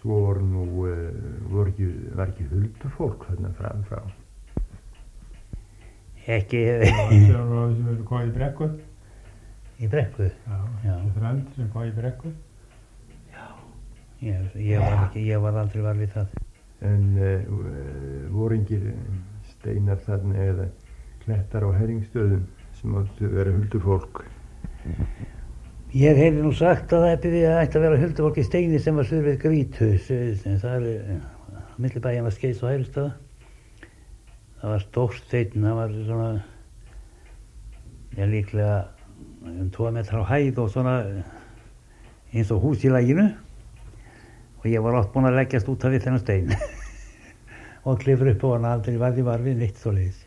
svo var ekki huldufólk þarna framfrá. Ekki sem kom í Brekku. Í Brekku? Já. Þrönd sem kom í Brekku. Já, ég var aldrei var við það. En voru engir steinar þarna eða klettar á herringsstöðum sem áttu að vera huldufólk? Ég heyrði nú sagt að það ætti að vera huldufólk í Steini sem var suður við Grýthus. Það milli bæjanna Skeiðs og Hæriksstöða. Það var Stórsteinn, það var svona, líklega 2 metrar á hæð og svona eins og hús í laginu. Og ég var oft búinn að leggjast út af við þennan stein og klifra upp á hann, aldrei varði var við neitt svoleiðis.